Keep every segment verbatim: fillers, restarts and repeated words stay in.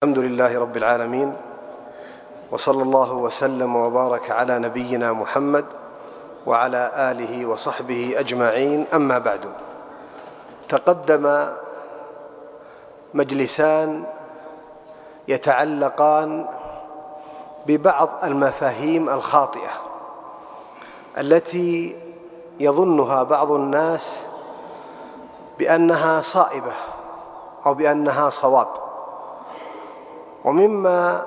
الحمد لله رب العالمين، وصلى الله وسلم وبارك على نبينا محمد وعلى آله وصحبه أجمعين. أما بعد، تقدم مجلسان يتعلقان ببعض المفاهيم الخاطئة التي يظنها بعض الناس بأنها صائبة أو بأنها صواب. ومما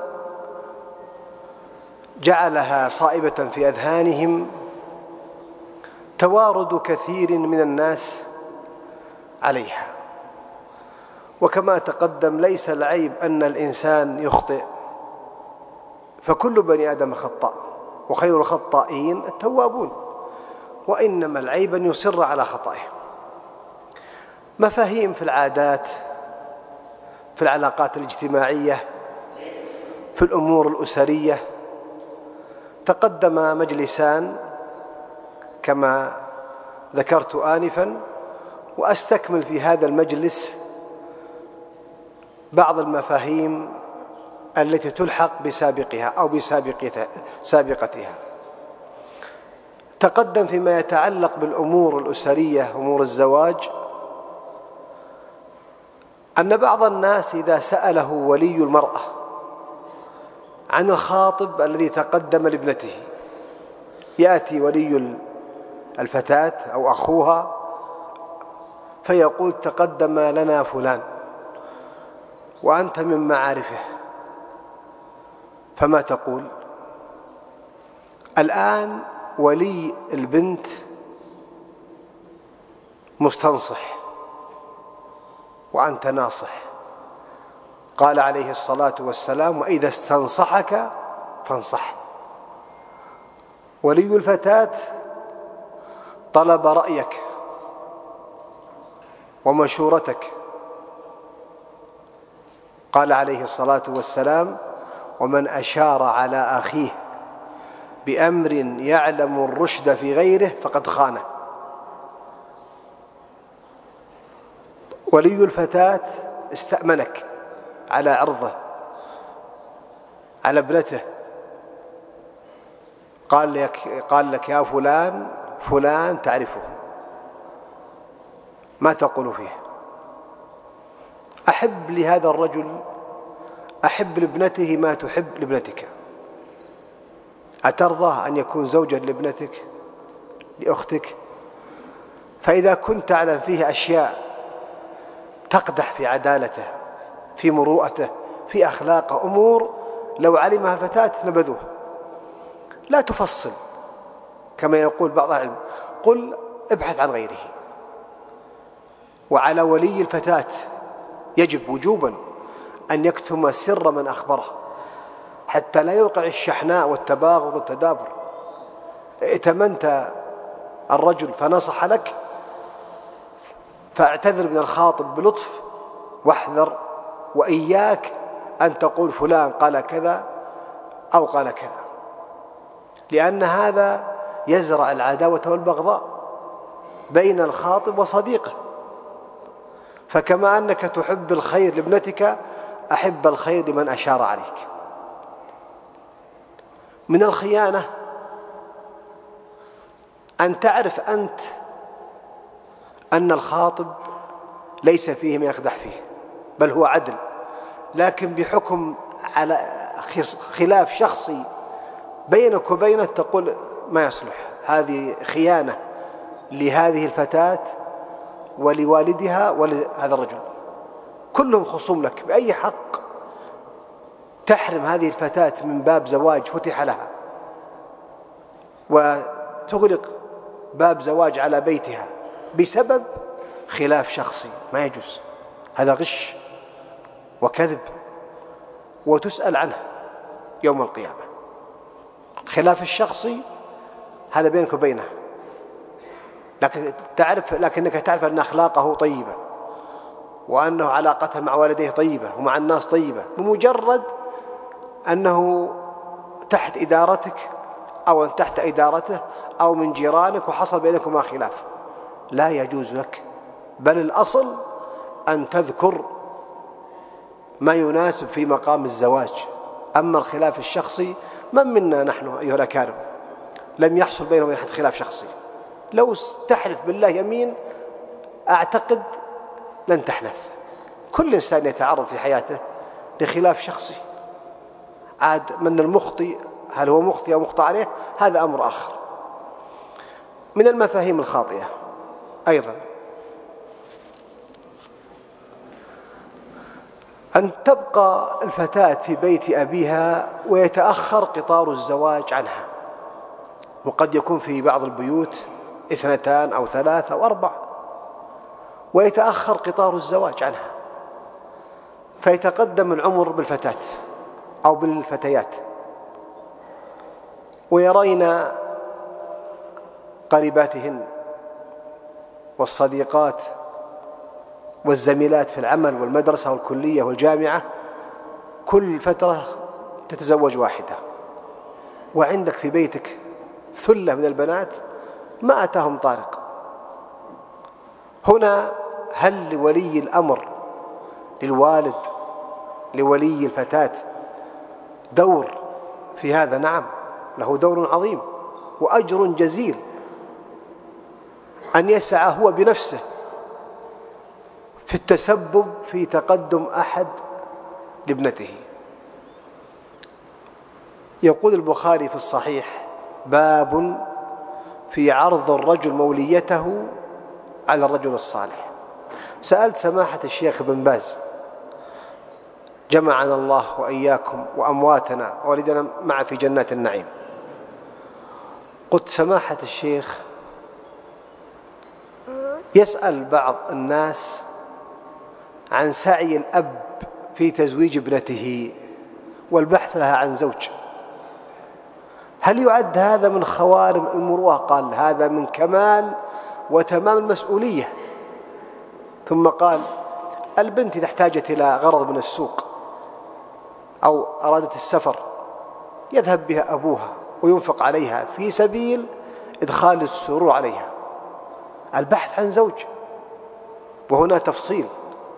جعلها صائبة في أذهانهم توارد كثير من الناس عليها. وكما تقدم، ليس العيب أن الإنسان يخطئ، فكل بني آدم خطاء، وخير الخطائين التوابون، وإنما العيب أن يصر على خطئه. مفاهيم في العادات، في العلاقات الاجتماعية، في الأمور الأسرية. تقدم مجلسان كما ذكرت آنفا، وأستكمل في هذا المجلس بعض المفاهيم التي تلحق بسابقها أو بسابقتها. تقدم فيما يتعلق بالأمور الأسرية، أمور الزواج، أن بعض الناس إذا سأله ولي المرأة عن الخاطب الذي تقدم لابنته، يأتي ولي الفتاة أو أخوها فيقول: تقدم لنا فلان وأنت من معارفه، فما تقول؟ الآن ولي البنت مستنصح وأنت ناصح. قال عليه الصلاة والسلام: وإذا استنصحك فانصح. ولي الفتاة طلب رأيك ومشورتك. قال عليه الصلاة والسلام: ومن أشار على أخيه بأمر يعلم الرشد في غيره فقد خانه. ولي الفتاة استأمنك على عرضه، على ابنته، قال لك, قال لك يا فلان فلان تعرفه، ما تقول فيه؟ أحب لهذا الرجل، أحب لابنته ما تحب لابنتك. أترضى أن يكون زوجا لابنتك، لأختك؟ فإذا كنت تعلم فيه أشياء تقدح في عدالته، في مروءته، في أخلاقه، أمور لو علمها الفتاة نبذوه. لا تفصل كما يقول بعض العلم، قل ابحث عن غيره. وعلى ولي الفتاة يجب وجوبا أن يكتم سر من أخبره، حتى لا يوقع الشحناء والتباغض والتدابر. ائتمنت الرجل فنصح لك، فاعتذر من الخاطب بلطف واحذر، وإياك أن تقول فلان قال كذا أو قال كذا، لأن هذا يزرع العداوة والبغضاء بين الخاطب وصديقه. فكما أنك تحب الخير لابنتك، أحب الخير لمن أشار عليك. من الخيانة أن تعرف أنت أن الخاطب ليس فيه ما يقدح فيه، بل هو عدل، لكن بحكم على خلاف شخصي بينك وبينه تقول ما يصلح. هذه خيانة لهذه الفتاة ولوالدها ولهذا الرجل، كلهم خصوم لك. بأي حق تحرم هذه الفتاة من باب زواج فتح لها، وتغلق باب زواج على بيتها بسبب خلاف شخصي؟ ما يجوز، هذا غش وكذب، وتسأل عنه يوم القيامة. خلاف الشخصي هذا بينك وبينه، لكن تعرف لكنك تعرف أن أخلاقه طيبة، وأنه علاقته مع والديه طيبة ومع الناس طيبة، بمجرد أنه تحت إدارتك أو أن تحت إدارته أو من جيرانك وحصل بينكما خلاف. لا يجوز لك، بل الأصل أن تذكر ما يناسب في مقام الزواج. أما الخلاف الشخصي، من منا نحن أيها الأكارم لم يحصل بينه وبين أحد خلاف شخصي؟ لو تحلف بالله يمين أعتقد لن تحنث. كل إنسان يتعرض في حياته لخلاف شخصي. عاد من المخطئ، هل هو مخطئ أو مخطئ عليه، هذا أمر آخر. من المفاهيم الخاطئة أيضا أن تبقى الفتاة في بيت أبيها ويتأخر قطار الزواج عنها. وقد يكون في بعض البيوت اثنتان أو ثلاث أو أربع، ويتأخر قطار الزواج عنها، فيتقدم العمر بالفتاة أو بالفتيات، ويرين قريباتهن والصديقات والزميلات في العمل والمدرسة والكلية والجامعة كل فترة تتزوج واحدة، وعندك في بيتك ثلة من البنات ما أتاهم طارق. هنا هل لولي الأمر، للوالد، لولي الفتاة دور في هذا؟ نعم، له دور عظيم وأجر جزيل، أن يسعى هو بنفسه في التسبب في تقدم أحد لابنته. يقول البخاري في الصحيح: باب في عرض الرجل موليته على الرجل الصالح. سألت سماحة الشيخ بن باز، جمعنا الله وإياكم وأمواتنا ووالدنا مع في جنات النعيم، قلت: سماحة الشيخ، يسأل بعض الناس عن سعي الأب في تزويج ابنته والبحث لها عن زوج، هل يعد هذا من خوارم المروءة؟ قال: هذا من كمال وتمام المسؤولية. ثم قال: البنت إذا احتاجت إلى غرض من السوق أو أرادت السفر يذهب بها أبوها وينفق عليها في سبيل إدخال السرور عليها. البحث عن زوج، وهنا تفصيل: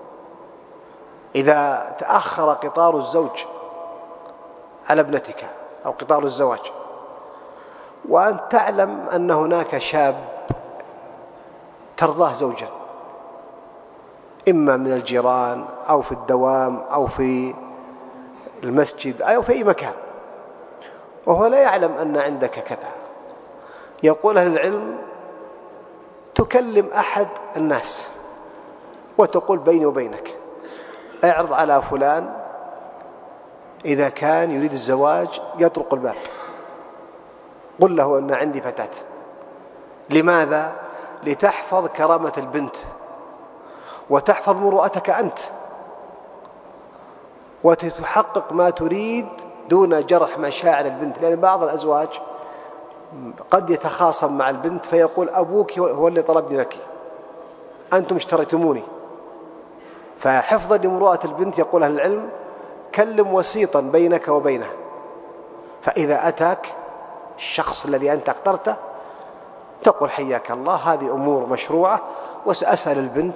إذا تأخر قطار الزوج على ابنتك أو قطار الزواج، وأن تعلم أن هناك شاب ترضاه زوجا، إما من الجيران أو في الدوام أو في المسجد أو في أي مكان، وهو لا يعلم أن عندك كذا، يقول أهل العلم: تكلم أحد الناس وتقول بيني وبينك اعرض على فلان، إذا كان يريد الزواج يطرق الباب، قل له أن عندي فتاة. لماذا؟ لتحفظ كرامة البنت وتحفظ مروءتك أنت، وتحقق ما تريد دون جرح مشاعر البنت. لأن بعض الأزواج قد يتخاصم مع البنت فيقول: أبوك هو اللي طلبني لك، أنتم اشتريتموني. فحفظا لمروءة البنت يقول أهل العلم: كلم وسيطا بينك وبينه، فإذا أتاك الشخص الذي أنت اخترته تقول: حياك الله، هذه أمور مشروعة، وسأسأل البنت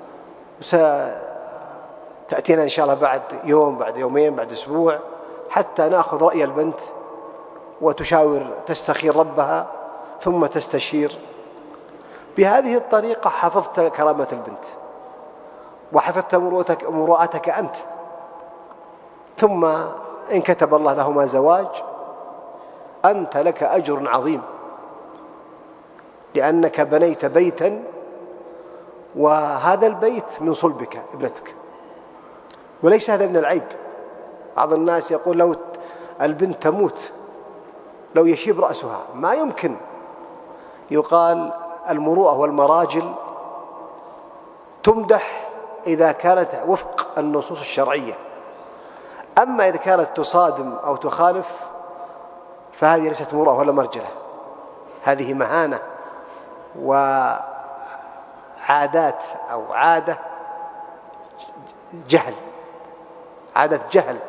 وستأتينا إن شاء الله بعد يوم، بعد يومين، بعد أسبوع، حتى نأخذ رأي البنت وتشاور، تستخير ربها ثم تستشير. بهذه الطريقة حفظت كرامة البنت وحفظت مروءتك أنت. ثم إن كتب الله لهما زواج أنت لك أجر عظيم، لأنك بنيت بيتا، وهذا البيت من صلبك ابنتك، وليس هذا من العيب. بعض الناس يقول: لو البنت تموت لو يشيب رأسها، ما يمكن. يقال: المروءة والمراجل تمدح إذا كانت وفق النصوص الشرعية، أما إذا كانت تصادم أو تخالف فهذه ليست مروءة ولا مرجلة، هذه مهانة وعادات أو عادة جهل، عادة جهل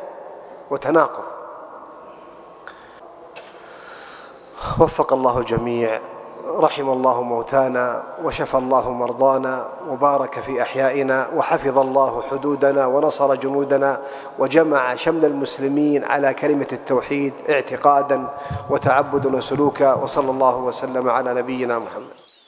وتناقض. وفق الله الجميع، رحم الله موتانا وشفى الله مرضانا وبارك في أحيائنا وحفظ الله حدودنا ونصر جنودنا وجمع شمل المسلمين على كلمة التوحيد اعتقادا وتعبدا وسلوكا، وصلى الله وسلم على نبينا محمد.